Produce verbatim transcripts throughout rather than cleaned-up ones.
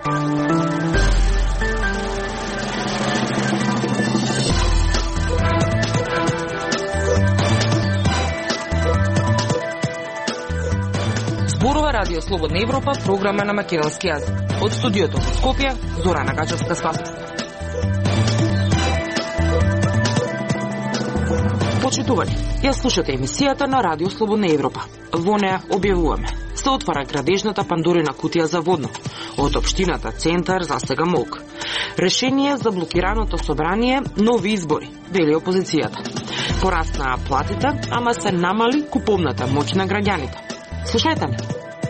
Зборува Радио Слободна Европа, програма на македонски јазик. Од студиото во Скопје, Зорана Гачевска-Спасовска. Почитувани, ја слушате емисијата на Радио Слободна Европа. Во неа објавуваме: се отвара градежната Пандорина кутија за водно. Од општината Центар за сега молк. Решение за блокираното собрание, нови избори, вели опозицијата. Пораснаа платите, ама се намали куповната моќ на граѓаните. Слушајте ме.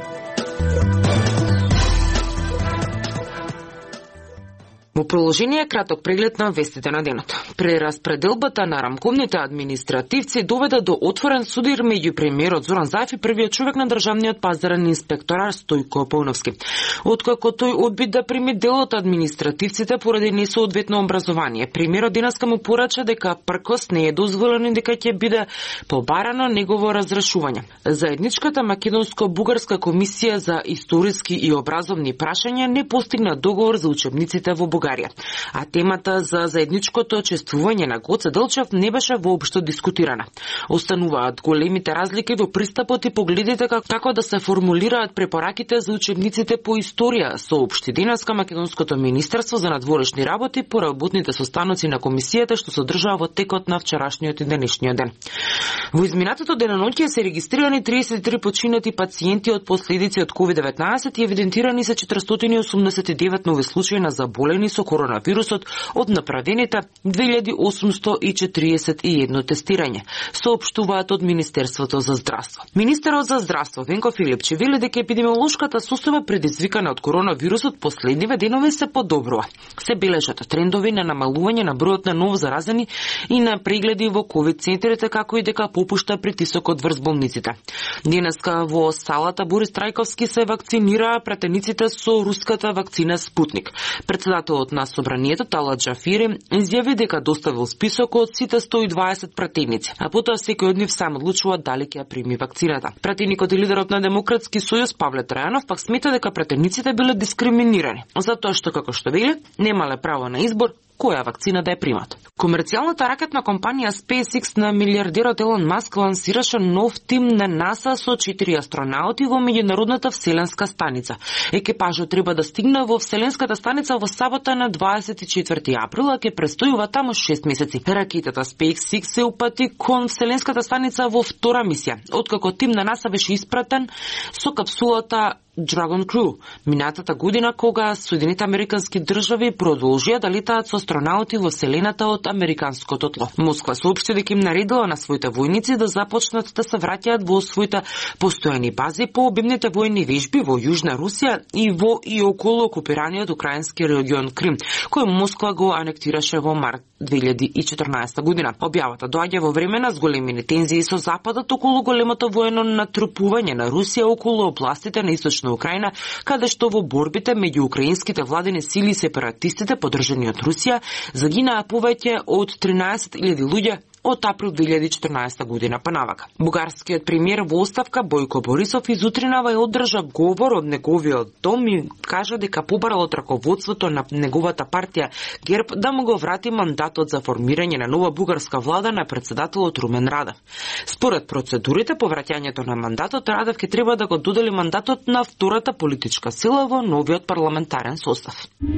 Во продолжение краток преглед на вестите на денот. Прераспределбата на рамковните административци доведе до отворен судир меѓу премиерот Зоран Заев и првиот човек на државниот пазарен инспекторар Стојко Пауновски. Откако тој одби да прими дел од административците поради несоодветно образование, премиерот денеска му порача дека пркос не е дозволено и дека ќе биде побарано негово разрешување. Заедничката македонско-бугарска комисија за историски и образовни прашања не постигна договор за учебниците во Бугарија, а темата за заедничкото чествување на Гоце Делчев не беше воопшто дискутирана. Остануваат големите разлики во пристапот и погледите како да се формулираат препораките за учебниците по историја, соопшти денеска Македонското министерство за надворешни работи по работните состаноци на комисијата што се одржаа во текот на вчерашниот и денешниот ден. Во изминатото деноноќе се регистрирани триесет и три починати пациенти од последици од ковид деветнаесет и евидентирани се четиристотини и осумдесет и девет нови случаи на заболени со коронавирусот од направените две илјади осумсто и четириесет и едно тестирање, соопштуваат од Министерството за здравство. Министерот за здравство Венко Филипче вели дека епидемиолошката состојба предизвикана од коронавирусот последниве денови се подобрува. Се бележат трендови на намалување на бројот на ново заразени и на прегледи во ковид центрите, како и дека попушта притисокот врз болниците. Денеска во салата Борис Трајковски се вакцинираа пратениците со руската вакцина Спутник. Председателот на собранието Талат Джафири изјави дека доставил список од сите сто и дваесет пратеници, а потоа секој од нив сам одлучува дали ќе ја прими вакцината. Пратеникот и лидерот на Демократски сојуз Павле Трајанов пак смета дека пратениците биле дискриминирани, затоа што, како што вели, немале право на избор која вакцина да ја примат. Комерцијалната ракетна компанија SpaceX на милиардерот Елон Маск лансираше нов тим на НАСА со четири астронаути во меѓународната вселенска станица. Екипажот треба да стигне во вселенската станица во сабота на дваесет и четврти април, а ќе престојува таму шест месеци. Ракетата SpaceX се упати кон вселенската станица во втора мисија, откако тим на НАСА беше испратен со капсулата Dragon Crew минатата година, кога Соединените американски држави продолжија да летаат со астронаути во вселената од американското тло. Москва соопшти дека им наредила на своите војници да започнат да се враќаат во своите постојани бази по обимните војни вежби во Јужна Русија и во и околу окупираниот украински регион Крим, кој Москва го анектираше во март две илјади и четрнаесета година. Објавата доаѓа во време на зголемени тензии со Западот околу големото воено натрупување на Русија околу областите на источна Украина, каде што во борбите меѓу украинските владени сили и сепаратистите поддржани од Русија загинаа повеќе од тринаесет илјади луѓе од април две илјади и четрнаесета година па навака. Бугарскиот премиер во оставка Бојко Борисов изутринава и одржа говор од неговиот дом и кажа дека побарал од раководството на неговата партија ГЕРБ да му го врати мандатот за формирање на нова бугарска влада на председателот Румен Радев. Според процедурите, повраќањето на мандатот Радев ќе треба да го додели мандатот на втората политичка сила во новиот парламентарен состав.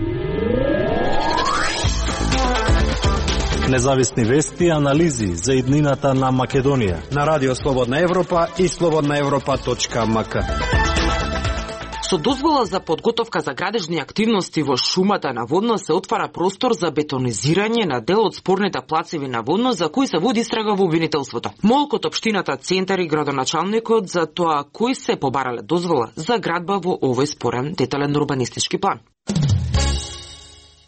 Независни вести и анализи за иднината на Македонија на Радио Слободна Европа и слободна европа точка ем ка. Со дозвола за подготовка за градежни активности во шумата на Водно се отвара простор за бетонизирање на дел од спорните плацеви на Водно за кои се води истрага во обвинителството. Молкот општината Центар и градоначалникот за тоа кои се побарале дозвола за градба во овој спорен детален урбанистички план.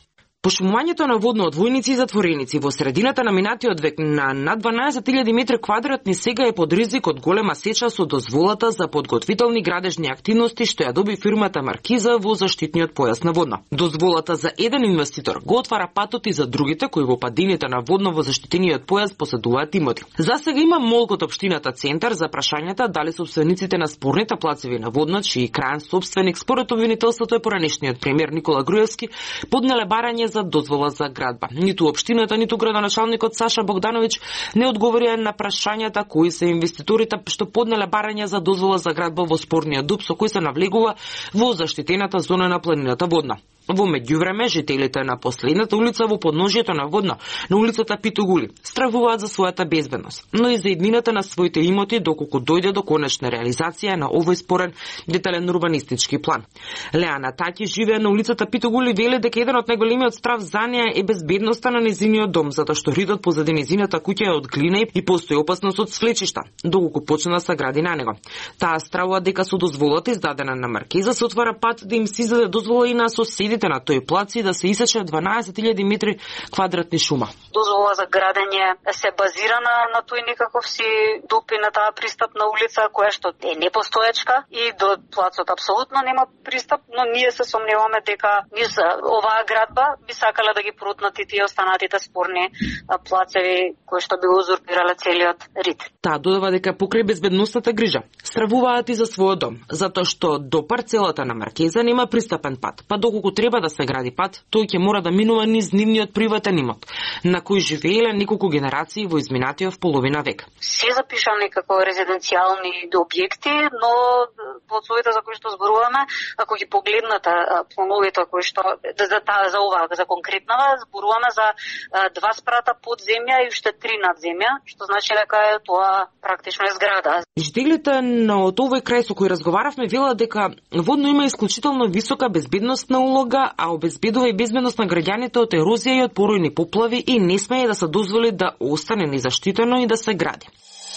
Пошумувањето на водно од војници и затвореници во средината на минатиот век на над дванаесет илјади метри квадратни сега е под ризик од голема сеча со дозволата за подготвителни градежни активности што ја доби фирмата Маркиза во заштитниот појас на Водно. Дозволата за еден инвеститор го отвара патот и за другите кои во падините на Водно во заштитениот појас поседуваат имоти. За сега има молк од општината Центар за прашањата дали сопствениците на спорните плацеви на Водно, чиј крајен сопственик според обвинителството е поранешниот премиер Никола Груевски, поднеле барање за дозвола за градба. Ниту општината, ниту градоначалникот Саша Богдановиќ не одговорија на прашањата кои се инвеститорите што поднеле барање за дозвола за градба во спорниот дуб со кој се навлегува во заштитената зона на планината Водна. Во меѓувреме, жителите на последната улица во подножјето на Водно, на улицата Питогули, стравуваат за својата безбедност, но и за иднината на своите имоти доколку дојде до конечна реализација на овој спорен детален урбанистички план. Леана Таки живее на улицата Питогули, вели дека еден од најголемиот страв за неа е безбедноста на незиниот дом, затоа што ридот позади незината куќа е од глина и постои опасност од свлечишта, доколку почна да се гради на него. Таа стравува дека со дозволата издадена на Маркиза се отвара пат да им се издаде дозвола и на соседите на тој плац и да се исече дванаесет илјади метри квадратни шума. Дозвола за градење се базира на, на тој некаков си дупи на таа пристапна улица која што е непостоечка и до плацот апсолутно нема пристап, но ние се сомневаме дека низ оваа градба би сакале да ги прутнат и тие останатите спорни плацеви кои што би узурпирале целиот рид. Таа додава дека покрај безбедносната грижа стравуваат и за својот дом, затоа што до парцелата на Маркеза нема пристапен пат, па доколку треба да се гради пат, тој ќе мора да минува низ нивниот приватен имот, на кој живееле неколку генерации во изминатиот половина век. Се запишани како резиденцијални објекти, но во условите за кои што зборуваме, ако ги погледнате плановите кои што за таа за ова за конкретнава зборуваме за два спрата под земја и уште три над земја, што значи дека е тоа практично е зграда. Жителите на овој крај со кои разговаравме велат дека Водно има исклучително висока безбедносна улога, а обезбедува и безбедност на граѓаните од ерозија и од поројни поплави и не смее да се дозволи да остане незаштитено и да се гради.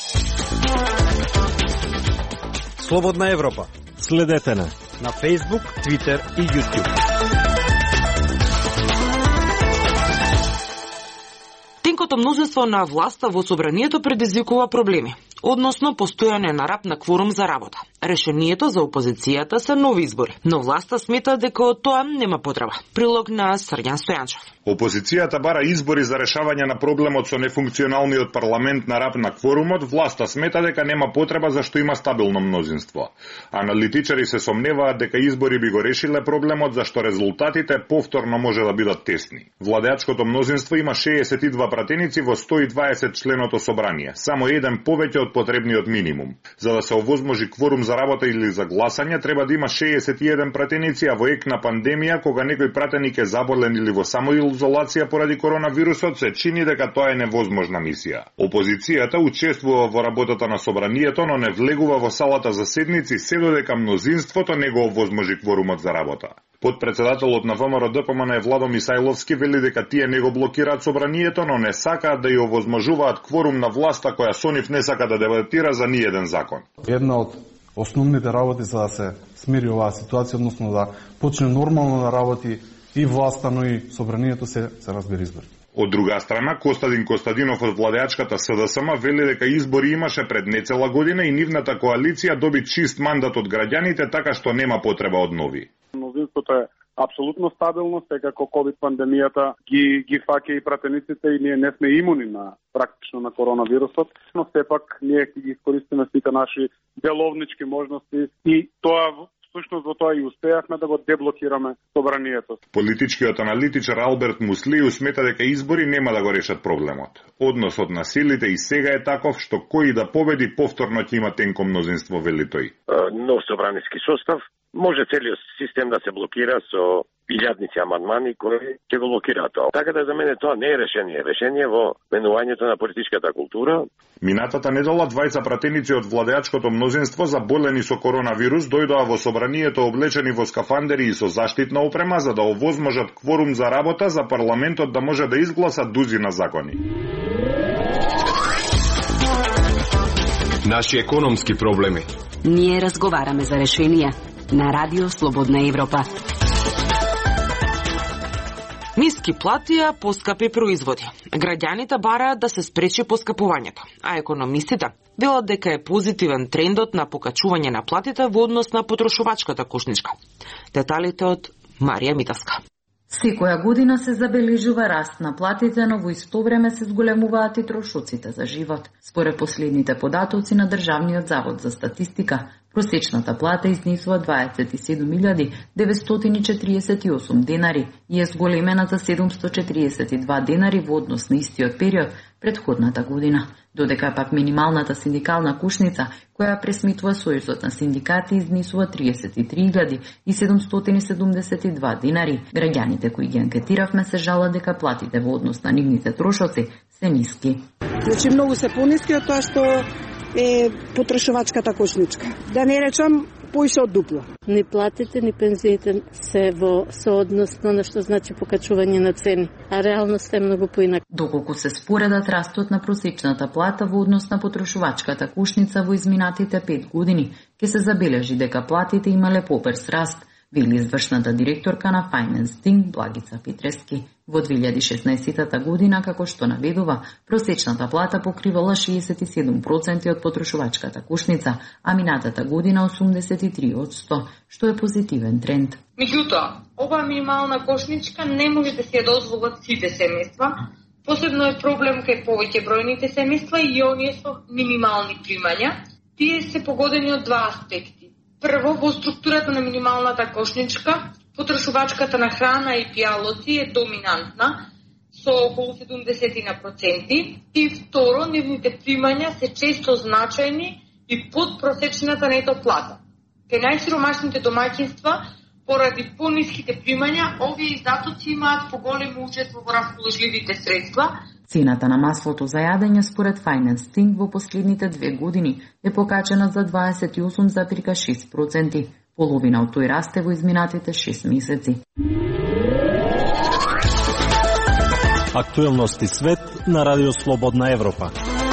Слободна Европа. Следете на на Facebook, Twitter и YouTube. Тенкото мнозинство на власта во собранието предизвикува проблеми, односно постојање на рап на кворум за работа. Решението за опозицијата се нови избори, но власта смета дека од тоа нема потреба. Прилог на Срѓан Стојанчев. Опозицијата бара избори за решавање на проблемот со нефункционалниот парламент на рап на кворумот, власта смета дека нема потреба зашто има стабилно мнозинство. Аналитичари се сомневаат дека избори би го решиле проблемот зашто резултатите повторно може да бидат тесни. Владеачкото мнозинство има шеесет и два пратеници во сто и дваесет членото собрание, само еден повеќе од потребниот минимум. За да се овозможи кворум за работа или за гласање, треба да има шеесет и еден пратеници, а во ек на пандемија, кога некој пратеник е заболен или во самоизолација поради коронавирусот, се чини дека тоа е невозможна мисија. Опозицијата учествува во работата на собранието, но не влегува во салата за седници, се додека мнозинството не го овозможи кворумот за работа. Подпредседателот на ВМРО Д П М Н е Владо Мисајловски вели дека тие не го блокираат собранието, но не сакаат да ја овозможуваат кворум на власта која со нив не сака да дебатира за ниеден закон. Една од основните работи за да се смири оваа ситуација, односно да почне нормално да работи и власта, но и собранието се се разбира избори. Од друга страна, Костадин Костадинов од владеачката С Д С М вели дека избори имаше пред нецела година и нивната коалиција доби чист мандат од граѓаните, така што нема потреба од нови. Мнозинството е апсолутно стабилно, секако ковид пандемијата ги ги фаќа и пратениците и ние не сме имуни на практично на коронавирусот, но сепак ние ќе ги искористиме сите наши деловнички можности и тоа всушност во тоа и успеавме да го деблокираме собранието. Политичкиот аналитичар Алберт Муслиу смета дека избори нема да го решат проблемот. Односот на силите и сега е таков што кој да победи повторно ќе има тенко мнозинство, вели тој. Нов собраниски состав може целиот систем да се блокира со илјадници амандмани кои ќе го блокираат тоа. Така да за мене тоа не е решение, решение во менувањето на политичката култура. Минатата недела двајца пратеници од владеачкото мнозинство заболени со коронавирус дојдоа во собранието облечени во скафандери и со заштитна опрема за да овозможат кворум за работа за парламентот да може да изгласа дузина закони. Наши економски проблеми. Ние разговараме за решенија на Радио Слободна Европа. Ниски плати, а поскапи производи. Граѓаните бараат да се спречи поскапувањето, а економистите велат дека е позитивен трендот на покачување на платите во однос на потрошувачката кошничка. Деталите од Марија Митаска. Секоја година се забележува раст на платите, но во исто време се зголемуваат и трошоците за живот. Според последните податоци на Државниот завод за статистика, просечната плата изнесува дваесет и седум илјади деветстотини четириесет и осум денари и е зголемена за седумстотини четириесет и два денари во однос на истиот период претходната година. Додека пак минималната синдикална кушница, која пресметува Сојузот на синдикати, изнесува триесет и три илјади седумстотини седумдесет и два денари. Граѓаните кои ги анкетиравме се жалат дека платите во однос на нивните трошоци се ниски. Значи многу се пониски од тоа што е потрошувачката кошничка. Да не речам поише од дупло. Ни платите, ни пензиите се во соодносно на што значи покачување на цени, а реалноста е многу поинака. Доколку се споредат растот на просечната плата во однос на потрошувачката кошница во изминатите пет години, ќе се забележи дека платите имале побрз раст, вели извршната директорка на Finance Team Благица Петрески. Во две илјади и шеснаесетта година, како што наведува, просечната плата покривала шеесет и седум проценти од потрошувачката кошница, а минатата година осумдесет и три одсто, што е позитивен тренд. Меѓутоа, оваа минимална кошничка не може да се ја дозволат сите семејства. Посебно е проблем кај повеќе бројните семејства и оние со минимални примања. Тие се погодени од два аспекти. Прво, во структурата на минималната кошничка, потрошувачката на храна и пијалоци е доминантна, со околу седумдесет проценти, и второ, нивните примања се често значајни и под просечната нето плата. Кај најсиромашните домаќинства, поради пониските примања, овие издатоци имаат поголемо учество во расположливите средства. Цената на маслото за јадење според Finance Team во последните две години е покачена за дваесет и осум зарез и шест проценти. Половина од тој расте во изминатите шест месеци. Актуелности свет на Радио Слободна Европа.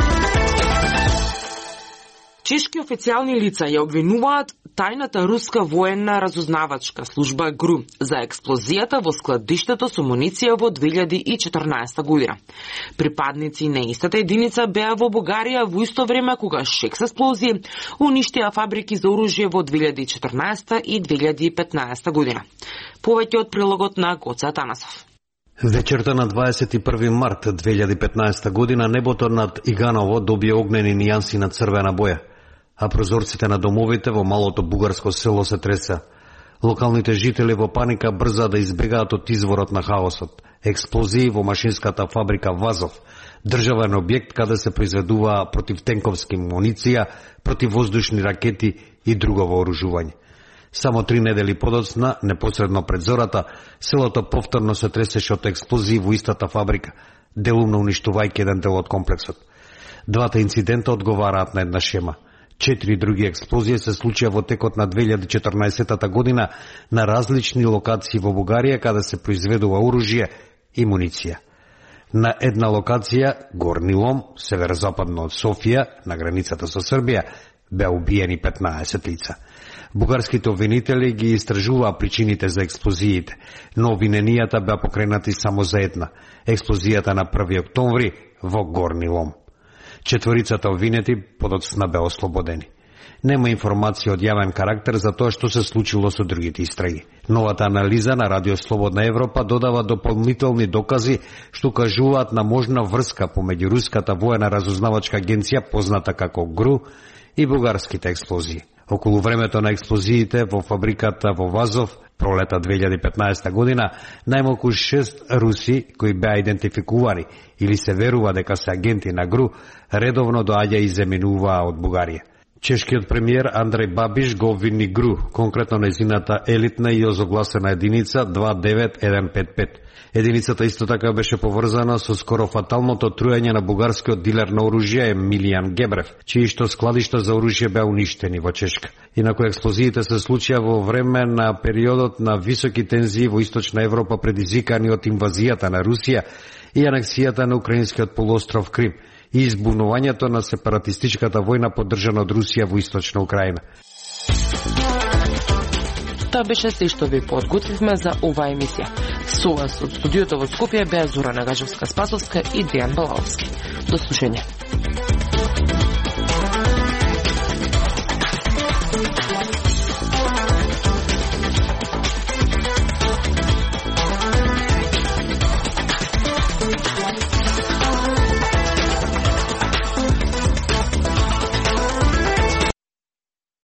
Чешки официјални лица ја обвинуваат тајната руска военна разузнавачка служба ГРУ за експлозијата во складиштето со муниција во две илјади и четрнаесетта година. Припадници на истата единица беа во Бугарија во исто време кога шекс експлозии уништија фабрики за оружје во две илјади и четрнаесетта и две илјади и петнаесетта година. Повеќе од прилогот на Гоце Атанасов. Вечерта на дваесет и први март две илјади и петнаесетта година небото над Иганово добие огнени нијанси на црвена боја, а прозорците на домовите во малото бугарско село се треса. Локалните жители во паника брза да избегаат од изворот на хаосот. Експлозии во машинската фабрика Вазов, државен објект каде се произведува противтенковски муниција, противвоздушни ракети и друго вооружување. Само три недели подоцна, непосредно пред зората, селото повторно се тресеше од експлозии во истата фабрика, делумно уништувајќи еден дел од комплексот. Двата инцидента одговараат на една шема. Четири други експлозии се случија во текот на две илјади и четрнаесетта година на различни локации во Бугарија каде се произведува оружје и муниција. На една локација, Горни Лом, северозападно од Софија, на границата со Србија, беа убиени петнаесет лица. Бугарските обвинители ги истражуваа причините за експлозиите, но обвиненијата беа покренати само за една – експлозијата на први октомври во Горни Лом. Четворицата обвинети подоцна беа ослободени. Нема информација од јавен карактер за тоа што се случило со другите истраги. Новата анализа на Радио Слободна Европа додава дополнителни докази што кажуваат на можна врска помеѓу руската воена разузнавачка агенција позната како ГРУ и бугарските експлозии. Околу времето на експлозиите во фабриката во Вазов, пролета две илјади и петнаесетта година, најмалку шест руси кои беа идентификувани или се верува дека се агенти на ГРУ, редовно доаѓа и земинуваа од Бугарија. Чешкиот премиер Андреј Бабиш го обвини ГРУ, конкретно нејзината елитна и озогласена единица две девет еден пет пет. Единицата исто така беше поврзана со скоро фаталното труење на бугарскиот дилер на оружје Емилијан Гебрев, чии што складишта за оружје беа уништени во Чешка. Инаку експлозиите се случија во време на периодот на високи тензии во Источна Европа предизвикани од инвазијата на Русија и анексијата на украинскиот полуостров Крим и избунувањето на сепаратистичката војна поддржана од Русија во Источна Украина. Тоа беше се што ви подготвивме за оваа емисија. Со вас од студиото во Скопје беа Зора Нагажевска-Спасовска и Дејан Балаловски. До слушање.